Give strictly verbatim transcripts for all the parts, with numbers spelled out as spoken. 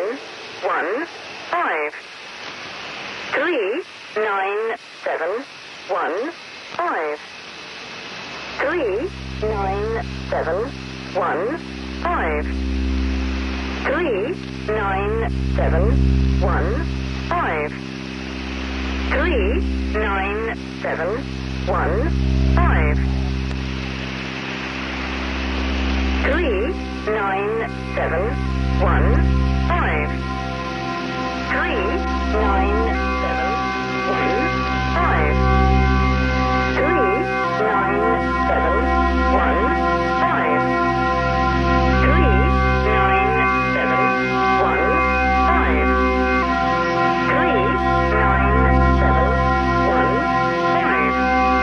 seven one five. Three nine seven one five. Three nine seven one five. Three nine seven one five. Three nine seven one five. Three nine seven one five. Three nine seven one five. Three nine seven one five. Three nine seven one five. Three nine seven one five.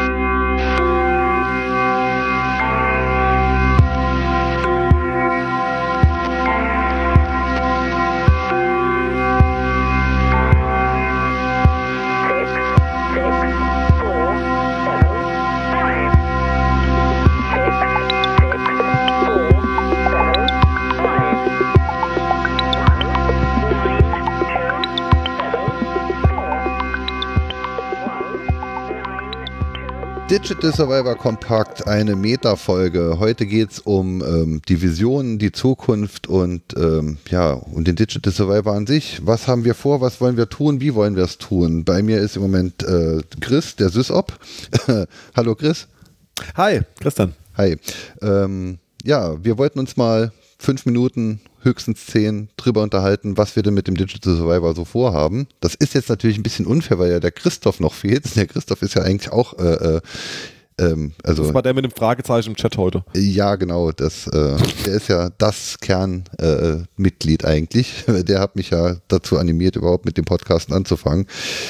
Digital Survivor Kompakt, eine Meta-Folge. Heute geht es um ähm, die Visionen, die Zukunft und ähm, ja, und den Digital Survivor an sich. Was haben wir vor, was wollen wir tun, wie wollen wir es tun? Bei mir ist im Moment äh, Chris, der SysOp. Hallo Chris. Hi, Christian. Hi. Ähm, ja, wir wollten uns mal fünf Minuten, höchstens zehn, drüber unterhalten, was wir denn mit dem Digital Survivor so vorhaben. Das ist jetzt natürlich ein bisschen unfair, weil ja der Christoph noch fehlt. Der Christoph ist ja eigentlich auch äh, äh, ähm, also das war der mit dem Fragezeichen im Chat heute. Ja, genau. Das, äh, der ist ja das Kernmitglied äh, eigentlich. Der hat mich ja dazu animiert, überhaupt mit dem Podcasten anzufangen.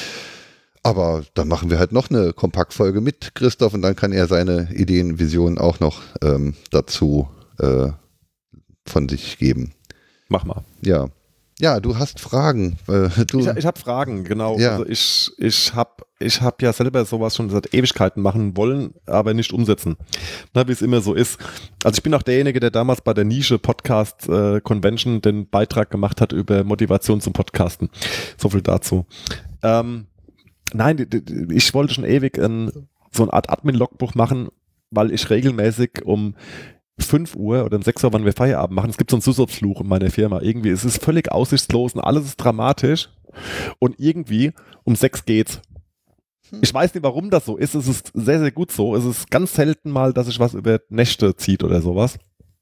Aber dann machen wir halt noch eine Kompaktfolge mit Christoph und dann kann er seine Ideen, Visionen auch noch ähm, dazu äh, von sich geben. Mach mal. Ja. Ja, du hast Fragen. Äh, du ich ich habe Fragen, genau. Ja. Also ich, ich habe ich hab ja selber sowas schon seit Ewigkeiten machen wollen, aber nicht umsetzen. Na, wie es immer so ist. Also ich bin auch derjenige, der damals bei der Nische Podcast äh, Convention den Beitrag gemacht hat über Motivation zum Podcasten. So viel dazu. Ähm, nein, ich wollte schon ewig ein, so eine Art Admin-Logbuch machen, weil ich regelmäßig um fünf Uhr oder um sechs Uhr, wann wir Feierabend machen, es gibt so einen SysOp-Fluch in meiner Firma. Irgendwie ist es völlig aussichtslos und alles ist dramatisch und irgendwie um sechs geht's. Ich weiß nicht, warum das so ist. Es ist sehr, sehr gut so. Es ist ganz selten mal, dass sich was über Nächte zieht oder sowas.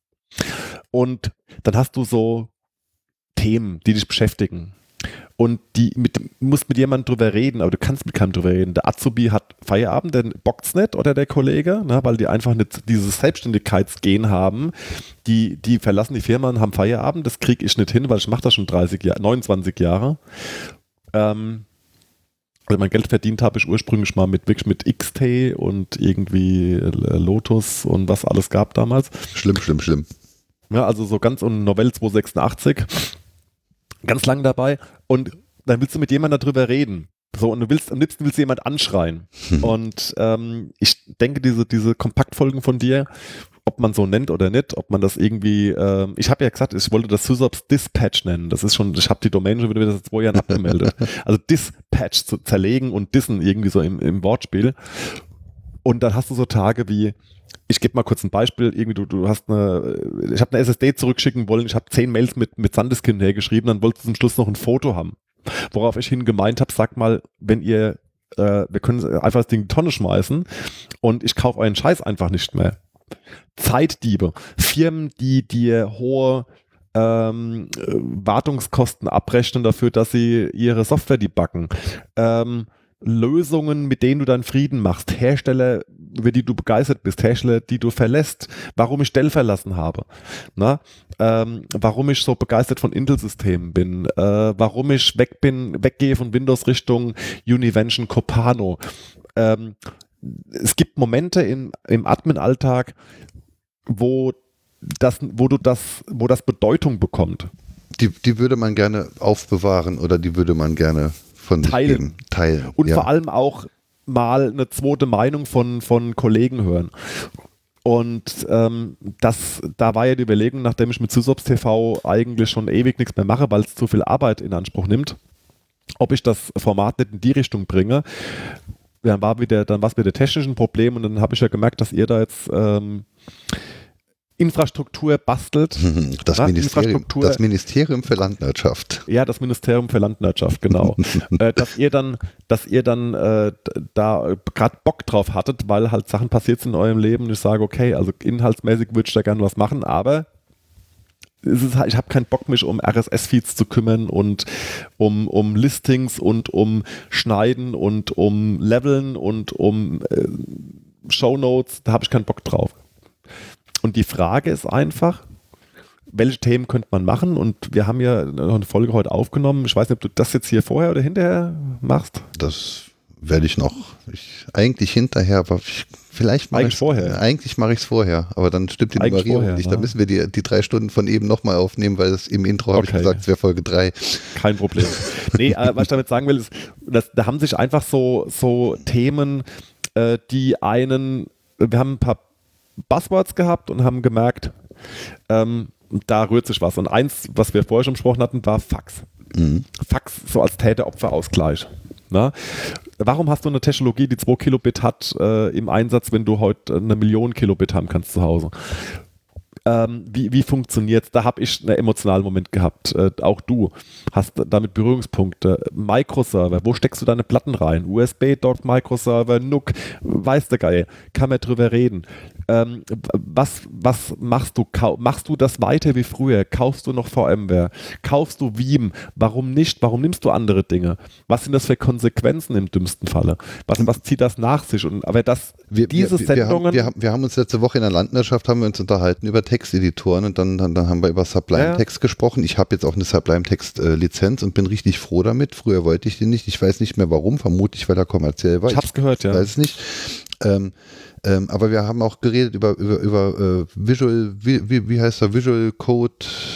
Und dann hast du so Themen, die dich beschäftigen. Und die mit, musst mit jemandem drüber reden, aber du kannst mit keinem drüber reden. Der Azubi hat Feierabend, der bockt's nicht oder der Kollege, ne, weil die einfach nicht dieses Selbstständigkeitsgen haben. Die, die verlassen die Firma und haben Feierabend. Das kriege ich nicht hin, weil ich mache das schon dreißig Jahre, neunundzwanzig Jahre. Ähm, also mein Geld verdient habe ich ursprünglich mal mit wirklich mit X T und irgendwie Lotus und was alles gab damals. Schlimm, schlimm, schlimm. Ja, also so ganz und Novell zweihundertsechsundachtzig. Ganz lang dabei und dann willst du mit jemandem darüber reden. So, und du willst, am liebsten willst du jemand anschreien. Hm. Und ähm, ich denke, diese, diese Kompaktfolgen von dir, ob man so nennt oder nicht, ob man das irgendwie, ähm, ich habe ja gesagt, ich wollte das SysOps Dispatch nennen. Das ist schon, ich habe die Domain schon wieder seit zwei Jahren abgemeldet. Also Dispatch zu zerlegen und dissen irgendwie so im, im Wortspiel. Und dann hast du so Tage wie, ich gebe mal kurz ein Beispiel, irgendwie du, du hast eine, ich habe eine S S D zurückschicken wollen, ich habe zehn Mails mit, mit Sandisk hinhergeschrieben, dann wolltest du zum Schluss noch ein Foto haben. Worauf ich hin gemeint habe, sag mal, wenn ihr, äh, wir können einfach das Ding in die Tonne schmeißen und ich kaufe euren Scheiß einfach nicht mehr. Zeitdiebe, Firmen, die dir hohe ähm, Wartungskosten abrechnen dafür, dass sie ihre Software debuggen, ähm, Lösungen, mit denen du deinen Frieden machst, Hersteller, über die du begeistert bist, Hersteller, die du verlässt, warum ich Dell verlassen habe, na? Ähm, warum ich so begeistert von Intel-Systemen bin, äh, warum ich weg bin, weggehe von Windows Richtung Univention, Copano. Ähm, es gibt Momente in, im Admin-Alltag, wo das, wo du das, wo das Bedeutung bekommt. Die, die würde man gerne aufbewahren oder die würde man gerne von sich teilen. geben. Teilen. Und ja. vor allem auch mal eine zweite Meinung von, von Kollegen hören. Und ähm, das, da war ja die Überlegung, nachdem ich mit Sysops T V eigentlich schon ewig nichts mehr mache, weil es zu viel Arbeit in Anspruch nimmt, ob ich das Format nicht in die Richtung bringe. Dann war wieder, dann war es wieder technisch ein Problem und dann habe ich ja gemerkt, dass ihr da jetzt ähm, Infrastruktur bastelt. Das, ja, Ministerium, das Ministerium für Landwirtschaft. Ja, das Ministerium für Landwirtschaft, genau. äh, dass ihr dann, dass ihr dann äh, da gerade Bock drauf hattet, weil halt Sachen passiert sind in eurem Leben und ich sage, okay, also inhaltsmäßig würde ich da gerne was machen, aber es ist, ich habe keinen Bock, mich um R S S-Feeds zu kümmern und um, um Listings und um Schneiden und um Leveln und um äh, Shownotes, da habe ich keinen Bock drauf. Und die Frage ist einfach, welche Themen könnte man machen? Und wir haben ja noch eine Folge heute aufgenommen. Ich weiß nicht, ob du das jetzt hier vorher oder hinterher machst. Das werde ich noch. Ich, eigentlich hinterher, aber ich, vielleicht mache ich es vorher. Eigentlich mache ich es vorher, aber dann stimmt die Nummerierung nicht. Da müssen wir die, die drei Stunden von eben nochmal aufnehmen, weil es im Intro habe okay. ich gesagt, es wäre Folge drei. Kein Problem. Nee, äh, was ich damit sagen will, ist, dass, da haben sich einfach so, so Themen, äh, die einen, wir haben ein paar Buzzwords gehabt und haben gemerkt, ähm, da rührt sich was. Und eins, was wir vorher schon besprochen hatten, war Fax. Mhm. Fax so als Täter-Opfer-Ausgleich. Na? Warum hast du eine Technologie, die zwei Kilobit hat äh, im Einsatz, wenn du heute eine Million Kilobit haben kannst zu Hause? Ähm, wie, wie funktioniert es? Da habe ich einen emotionalen Moment gehabt. Äh, auch du hast damit Berührungspunkte. Microserver, wo steckst du deine Platten rein? U S B-Dock, Microserver, N U C, weiß der Geil. Kann man drüber reden. Ähm, was, was machst du? Kau- machst du das weiter wie früher? Kaufst du noch VMware? Kaufst du Veeam? Warum nicht? Warum nimmst du andere Dinge? Was sind das für Konsequenzen im dümmsten Falle? Was, was zieht das nach sich? Und, aber das, wir, diese wir, wir, Sendungen... Wir haben, wir haben uns letzte Woche in der Landwirtschaft haben wir uns unterhalten über Texteditoren und dann, dann, dann haben wir über Sublime ja. Text gesprochen. Ich habe jetzt auch eine Sublime Text äh, Lizenz und bin richtig froh damit. Früher wollte ich den nicht. Ich weiß nicht mehr warum, vermutlich weil er kommerziell war. Ich habe es gehört, ja. Ich weiß es nicht. Ähm, ähm, aber wir haben auch geredet über, über, über äh, Visual, wie, wie, wie heißt der, Visual Code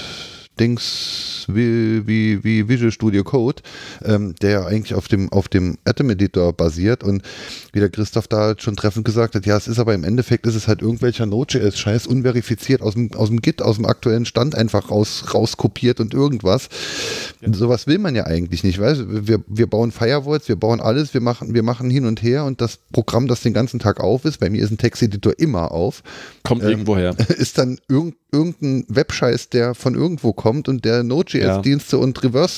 Dings, wie, wie, wie Visual Studio Code, ähm, der ja eigentlich auf dem, auf dem Atom Editor basiert und wie der Christoph da schon treffend gesagt hat, ja, es ist aber im Endeffekt ist es halt irgendwelcher Node.js-Scheiß unverifiziert aus dem, aus dem Git, aus dem aktuellen Stand einfach raus, rauskopiert und irgendwas. Ja. Und sowas will man ja eigentlich nicht, weißt du? Wir, wir bauen Firewalls, wir bauen alles, wir machen, wir machen hin und her und das Programm, das den ganzen Tag auf ist, bei mir ist ein Texteditor immer auf. Kommt ähm, irgendwo her. Ist dann irgend, irgendein Webscheiß, der von irgendwo kommt und der Node.js-Dienste ja. und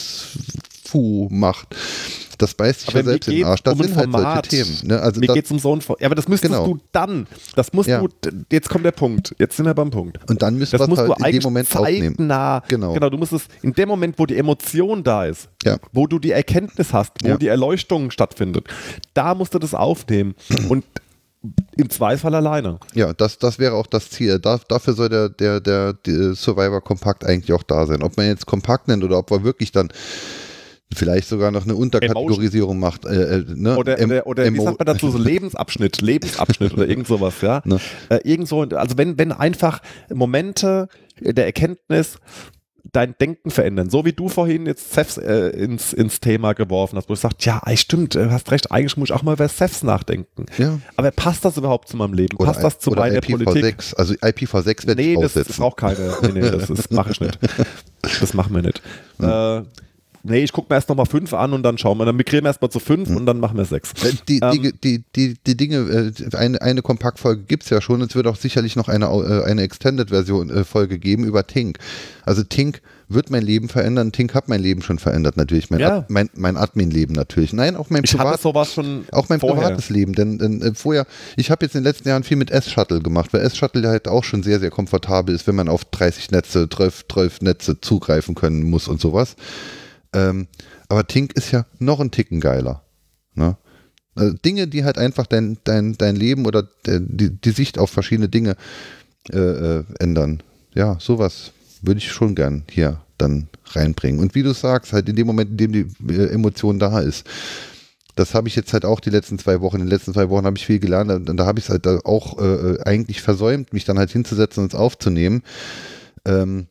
Reverse-Fu macht. Das beißt sich ja selbst in den Arsch. Das um sind halt solche Themen. Ne? Also mir geht es um so ein Format. Ja, aber das müsstest genau. du dann. Das musst ja. du, jetzt kommt der Punkt. Jetzt sind wir beim Punkt. Und dann müssen wir es halt in dem Moment aufnehmen. Genau. genau. Du musst es in dem Moment, wo die Emotion da ist, ja. wo du die Erkenntnis hast, wo ja. die Erleuchtung stattfindet, da musst du das aufnehmen. Und im Zweifel alleine. Ja, das, das wäre auch das Ziel. Da, dafür soll der, der, der, der Survivor Kompakt eigentlich auch da sein. Ob man jetzt Kompakt nennt oder ob man wirklich dann vielleicht sogar noch eine Unterkategorisierung macht. Äh, ne? Oder, M- oder, oder wie sagt man dazu, so Lebensabschnitt, Lebensabschnitt oder irgend sowas, ja. Ne? Äh, irgend so, also wenn, wenn einfach Momente der Erkenntnis dein Denken verändern, so wie du vorhin jetzt Ceph äh, ins, ins Thema geworfen hast, wo du sagst, ja, ey, stimmt, du hast recht, eigentlich muss ich auch mal über Ceph nachdenken. Ja. Aber passt das überhaupt zu meinem Leben? Oder passt das zu meiner I P v sechs. Politik? Also I P v sechs werde nee, ich aussetzen. Nee, das braucht keine. Nee, nee, das, das mache ich nicht. Das machen wir nicht. Ja. Äh, Nee, ich gucke mir erst nochmal fünf an und dann schauen wir. Dann migrieren wir erstmal zu fünf hm. und dann machen wir sechs. Die, ähm, die, die, die, die Dinge, eine, eine Kompaktfolge gibt es ja schon. Es wird auch sicherlich noch eine, eine Extended-Version-Folge geben über Tink. Also Tink wird mein Leben verändern. Tink hat mein Leben schon verändert natürlich. Mein, ja. Ad, mein, mein Admin-Leben natürlich. Nein, auch mein, Privat, sowas schon auch mein vorher. privates Leben. Denn, denn äh, vorher, ich habe jetzt in den letzten Jahren viel mit S-Shuttle gemacht, weil S-Shuttle halt auch schon sehr, sehr komfortabel ist, wenn man auf dreißig Netze, zwölf, zwölf Netze zugreifen können muss und sowas. Ähm, aber Tink ist ja noch ein Ticken geiler. Ne? Also Dinge, die halt einfach dein, dein, dein Leben oder de, die, die Sicht auf verschiedene Dinge äh, äh, ändern. Ja, sowas würde ich schon gern hier dann reinbringen. Und wie du sagst, halt in dem Moment, in dem die äh, Emotion da ist. Das habe ich jetzt halt auch die letzten zwei Wochen, in den letzten zwei Wochen habe ich viel gelernt und da, da habe ich es halt auch äh, eigentlich versäumt, mich dann halt hinzusetzen und es aufzunehmen. Ähm,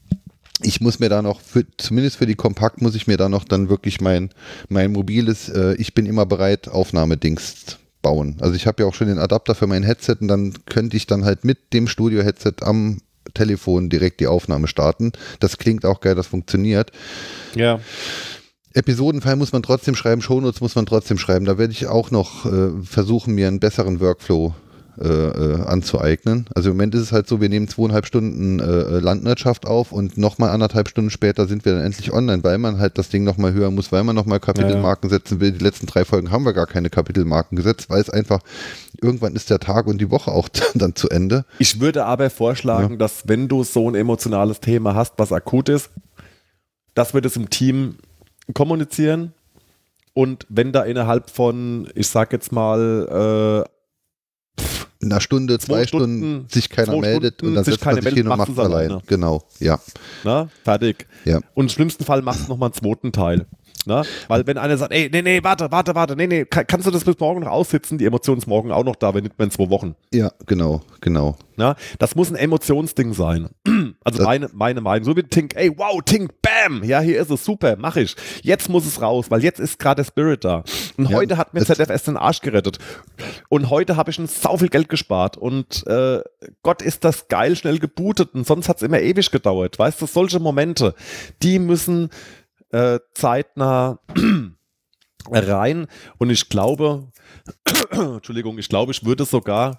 Ich muss mir da noch, für, zumindest für die Kompakt, muss ich mir da noch dann wirklich mein, mein mobiles, äh, ich bin immer bereit, Aufnahmedings bauen. Also ich habe ja auch schon den Adapter für mein Headset und dann könnte ich dann halt mit dem Studio-Headset am Telefon direkt die Aufnahme starten. Das klingt auch geil, das funktioniert. Ja. Episodenfile muss man trotzdem schreiben, Shownotes muss man trotzdem schreiben. Da werde ich auch noch äh, versuchen, mir einen besseren Workflow äh, äh, anzueignen. Also im Moment ist es halt so, wir nehmen zweieinhalb Stunden äh, Landwirtschaft auf und nochmal anderthalb Stunden später sind wir dann endlich online, weil man halt das Ding nochmal hören muss, weil man nochmal Kapitelmarken ja, ja. setzen will. Die letzten drei Folgen haben wir gar keine Kapitelmarken gesetzt, weil es einfach, irgendwann ist der Tag und die Woche auch dann zu Ende. Ich würde aber vorschlagen, ja. dass wenn du so ein emotionales Thema hast, was akut ist, dass wir das im Team kommunizieren und wenn da innerhalb von, ich sag jetzt mal, äh, einer Stunde, zwei, zwei Stunden, Stunden sich keiner meldet Stunden, und dann setzt man sich hin und macht es allein. alleine. Genau, ja. Na, fertig. Ja. Und im schlimmsten Fall machst du nochmal einen zweiten Teil. Na? Weil wenn einer sagt, ey, nee, nee, warte, warte, warte, nee, nee, kann, kannst du das bis morgen noch aussitzen? Die Emotion ist morgen auch noch da, wenn nicht mehr in zwei Wochen. Ja, genau, genau. Na? Das muss ein Emotionsding sein. Also das meine, meine Meinung. So wie Tink, ey, wow, Tink, bam, ja, hier ist es, super, mach ich. Jetzt muss es raus, weil jetzt ist gerade der Spirit da. Und ja, heute hat mir Z F S den Arsch gerettet. Und heute habe ich ein sau viel Geld gespart. Und äh, Gott, ist das geil, schnell gebootet. Und sonst hat es immer ewig gedauert. Weißt du, solche Momente, die müssen Äh, zeitnah rein und ich glaube, Entschuldigung, ich glaube, ich würde sogar,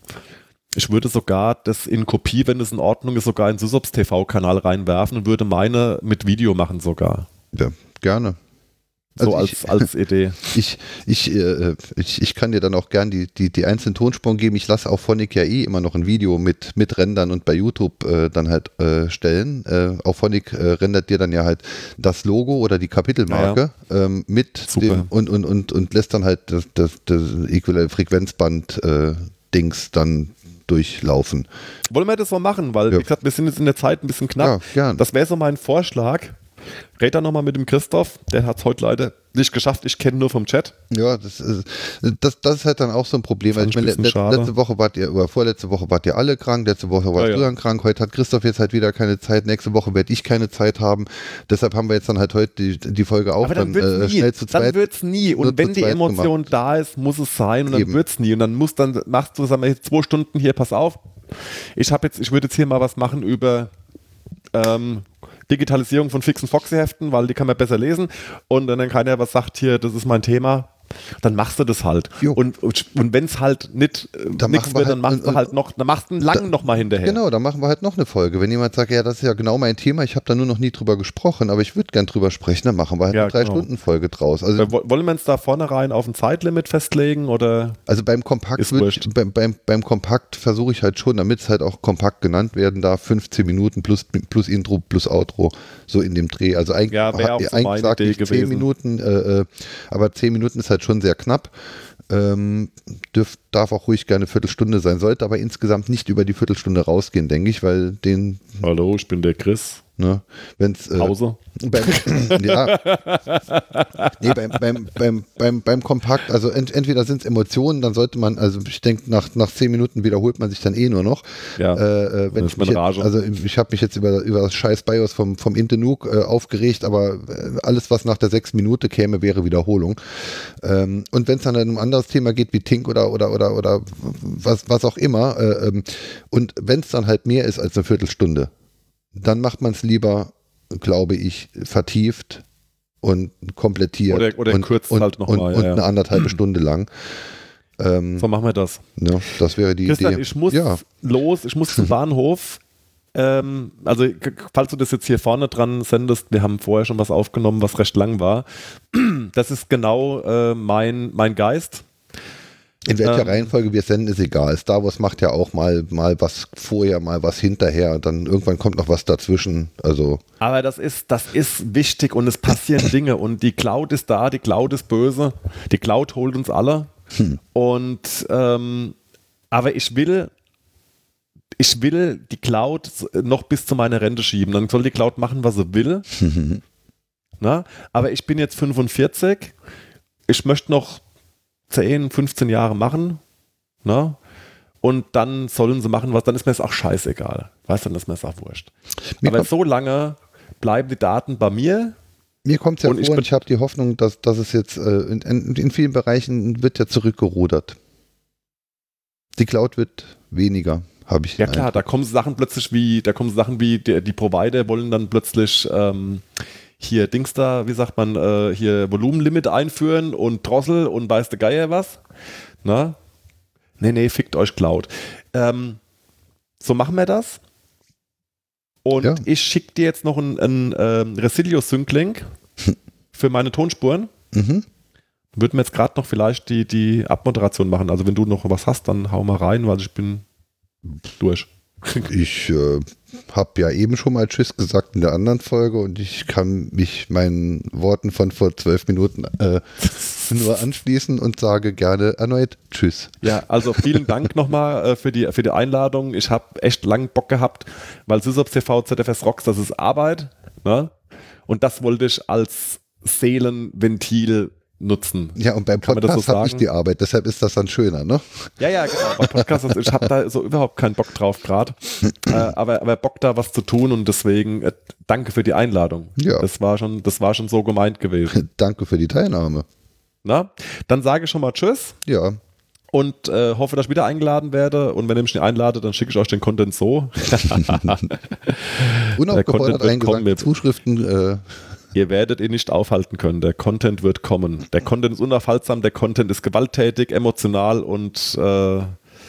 ich würde sogar das in Kopie, wenn es in Ordnung ist, sogar in Sysops T V-Kanal reinwerfen und würde meine mit Video machen sogar. Ja, gerne. So also als, ich, als Idee. Ich, ich, äh, ich, ich kann dir dann auch gern die, die, die einzelnen Tonspuren geben. Ich lasse auf Phonic ja eh immer noch ein Video mit, mit rendern und bei YouTube äh, dann halt äh, stellen. Äh, auf Phonic äh, rendert dir dann ja halt das Logo oder die Kapitelmarke ja, ja. Ähm, mit dem, und, und, und, und lässt dann halt das, das, das äquivalente Frequenzband äh, Dings dann durchlaufen. Wollen wir das mal machen? Weil, ja. wie gesagt, wir sind jetzt in der Zeit ein bisschen knapp. Ja, gern. Das wäre so mein Vorschlag. Red da nochmal mit dem Christoph, der hat es heute leider nicht geschafft, ich kenne nur vom Chat. Ja, das ist, das, das ist halt dann auch so ein Problem. Also ich meine, le letzte Woche wart ihr, oder vorletzte Woche wart ihr alle krank, letzte Woche warst ja, du dann ja. krank, heute hat Christoph jetzt halt wieder keine Zeit, nächste Woche werde ich keine Zeit haben. Deshalb haben wir jetzt dann halt heute die, die Folge auch Aber dann, dann äh, schnell zu zweit. Dann wird es nie. Und wenn die Emotion gemacht. da ist, muss es sein und dann wird es nie. Und dann musst dann machst du, sagen wir jetzt zwei Stunden hier, pass auf. Ich habe jetzt, ich würde jetzt hier mal was machen über ähm, Digitalisierung von fixen Foxy-Heften, weil die kann man besser lesen und dann keiner was sagt, hier, das ist mein Thema, dann machst du das halt. Jo. Und, und, und wenn es halt nicht nichts wird, dann machst du halt noch, dann machst du einen langen nochmal hinterher. Genau, dann machen wir halt noch eine Folge. Wenn jemand sagt, ja, das ist ja genau mein Thema, ich habe da nur noch nie drüber gesprochen, aber ich würde gern drüber sprechen, dann machen wir halt ja, eine drei-Stunden-Folge genau. draus. Also, wollen wir uns da vornherein auf ein Zeitlimit festlegen? Oder also beim Kompakt, wird, beim, beim, beim Kompakt versuche ich halt schon, damit es halt auch kompakt genannt werden darf, fünfzehn Minuten plus, plus Intro plus Outro, so in dem Dreh. Also eigentlich, ja, auch so eigentlich sage ich zehn Minuten, äh, aber zehn Minuten ist halt schon sehr knapp. Ähm, dürf, darf auch ruhig gerne eine Viertelstunde sein, sollte aber insgesamt nicht über die Viertelstunde rausgehen, denke ich, weil den... Hallo, ich bin der Chris. Ne, wenn's, äh, Pause? Beim, ja. Nee, beim, beim, beim, beim, beim Kompakt, also ent, entweder sind es Emotionen, dann sollte man, also ich denke, nach, nach zehn Minuten wiederholt man sich dann eh nur noch. Ja, äh, wenn ich mich jetzt, also ich habe mich jetzt über, über das scheiß BIOS vom, vom Intenuk äh, aufgeregt, aber alles, was nach der sechs Minute käme, wäre Wiederholung. Ähm, und wenn es dann um ein anderes Thema geht, wie Tink oder, oder, oder, oder was, was auch immer, äh, ähm, und wenn es dann halt mehr ist als eine Viertelstunde, dann macht man es lieber, glaube ich, vertieft und komplettiert oder, oder und, kürzt und, halt noch und, mal, und ja. eine anderthalbe Stunde lang. Ähm, so machen wir das. Ja, das wäre die Christian, Idee. Ich muss ja. los, ich muss zum Bahnhof. Ähm, also falls du das jetzt hier vorne dran sendest, wir haben vorher schon was aufgenommen, was recht lang war. Das ist genau äh, mein, mein Geist. In welcher ähm, Reihenfolge wir senden, ist egal. Star Wars macht ja auch mal, mal was vorher, mal was hinterher. Dann irgendwann kommt noch was dazwischen. Also. Aber das ist, das ist wichtig und es passieren Dinge. Und die Cloud ist da, die Cloud ist böse. Die Cloud holt uns alle. Hm. Und ähm, aber ich will, ich will die Cloud noch bis zu meiner Rente schieben. Dann soll die Cloud machen, was sie will. Na? Aber ich bin jetzt fünfundvierzig. Ich möchte noch zehn, fünfzehn Jahre machen, ne? Und dann sollen sie machen, was, dann ist mir das auch scheißegal. Weißt du, dann ist mir das auch wurscht. Mir Aber so lange bleiben die Daten bei mir Mir kommt es ja Und vor ich und bin- ich habe die Hoffnung, dass, dass es jetzt äh, in, in, in vielen Bereichen wird ja zurückgerudert. Die Cloud wird weniger, habe ich Ja den klar, Eindruck. da kommen Sachen plötzlich wie, da kommen Sachen wie, die, die Provider wollen dann plötzlich ähm, hier Dings da, wie sagt man, äh, hier Volumenlimit einführen und Drossel und weiß der Geier was. Na? Nee, nee, fickt euch Cloud. Ähm, so machen wir das. Und Ja. ich schicke dir jetzt noch einen, einen ähm, Resilio-Sync-Link für meine Tonspuren. Mhm. Würden wir jetzt gerade noch vielleicht die, die Abmoderation machen. Also wenn du noch was hast, dann hau mal rein, weil ich bin durch. Ich äh, habe ja eben schon mal Tschüss gesagt in der anderen Folge und ich kann mich meinen Worten von vor zwölf Minuten äh, nur anschließen und sage gerne erneut Tschüss. Ja, also vielen Dank nochmal äh, für, die, für die Einladung. Ich habe echt lang Bock gehabt, weil SysOps T V, Z F S Rocks, das ist Arbeit. Ne? Und das wollte ich als Seelenventil nutzen. Ja, und beim Kann man das Podcast so habe ich sagen? die Arbeit, deshalb ist das dann schöner, ne? Ja, ja, genau. Bei Podcasts, ich habe da so überhaupt keinen Bock drauf gerade. äh, aber, aber Bock da was zu tun und deswegen äh, danke für die Einladung. Ja. Das war schon, das war schon so gemeint gewesen. Danke für die Teilnahme. Na? Dann sage ich schon mal Tschüss Ja, und äh, hoffe, dass ich wieder eingeladen werde. Und wenn ihr mich nicht einladet, dann schicke ich euch den Content so. unaufgefordert Content wird kommen. eingesagte Zuschriften. Äh, Ihr werdet ihn nicht aufhalten können. Der Content wird kommen. Der Content ist unaufhaltsam, der Content ist gewalttätig, emotional und äh, er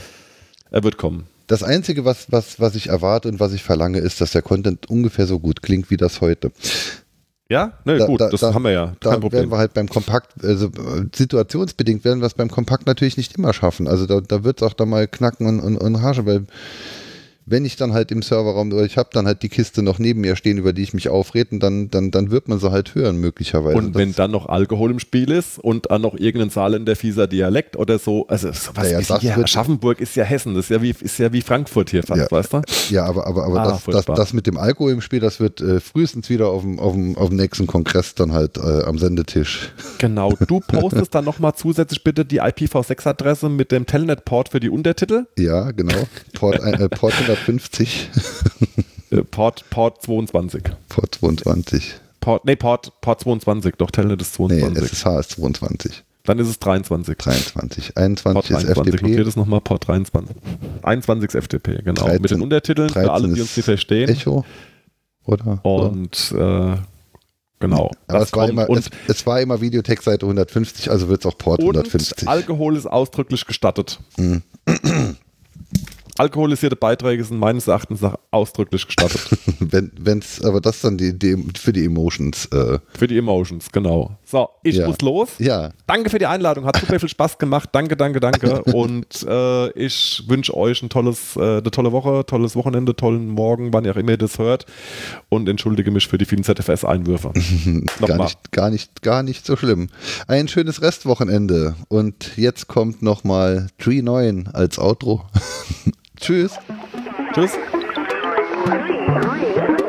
wird kommen. das Einzige, was, was, was ich erwarte und was ich verlange, ist, dass der Content ungefähr so gut klingt wie das heute. Ja? Ne, Da- gut, da- das da- haben wir ja. Da Kein werden Problem. wir halt beim Kompakt, also äh, situationsbedingt werden wir es beim Kompakt natürlich nicht immer schaffen. Also da, da wird es auch da mal knacken und, und, und haschen, weil wenn ich dann halt im Serverraum, oder ich habe dann halt die Kiste noch neben mir stehen, über die ich mich aufrede, und dann, dann, dann wird man sie halt hören möglicherweise. Und wenn Das- dann noch Alkohol im Spiel ist und dann noch irgendein Saarländer fieser Dialekt oder so, also sowas Naja, ist das hier, wird- Aschaffenburg ist ja Hessen, das ist ja wie, ist ja wie Frankfurt hier fast, Ja. weißt du? Ja, aber, aber, aber Ah, das, das, furchtbar. das mit dem Alkohol im Spiel, das wird äh, frühestens wieder auf dem, auf, dem, auf dem nächsten Kongress dann halt äh, am Sendetisch. Genau, du postest dann nochmal zusätzlich bitte die I P v sechs Adresse mit dem Telnet-Port für die Untertitel. Ja, genau. Port, ein- äh, Port hundertfünfzig, Äh, Port, Port zweiundzwanzig. Port zweiundzwanzig. Port, nee, Port, Port zweiundzwanzig, doch Telnet ist Nee, zweiundzwanzig. S S H ist zweiundzwanzig. Dann ist es dreiundzwanzig. dreiundzwanzig. Port einundzwanzig ist dreiundzwanzig, F T notiert P. es nochmal, Port dreiundzwanzig. einundzwanzig ist F T P, genau. dreizehn mit den Untertiteln für alle, die uns nicht verstehen. Echo. Oder? so. Und äh, genau. Aber das es war, kommt. immer, und, es, es war immer Videotextseite hundertfünfzig, also wird es auch Port und hundertfünfzig. Alkohol ist ausdrücklich gestattet. Mhm. Alkoholisierte Beiträge sind meines Erachtens nach ausdrücklich gestattet. Wenn wenn's, aber das dann die, die für die Emotions. Äh, Für die Emotions, genau. So, ich Ja. muss los. ja, Danke für die Einladung, hat super viel Spaß gemacht. Danke, danke, danke. Und äh, ich wünsche euch ein tolles, äh, eine tolle Woche, tolles Wochenende, tollen Morgen, wann ihr auch immer ihr das hört. Und entschuldige mich für die vielen Z F S-Einwürfe. gar Nochmal. nicht, gar nicht, gar nicht so schlimm. Ein schönes Restwochenende. Und jetzt kommt nochmal Tree neun als Outro. Tschüss. Tschüss. Three, nine,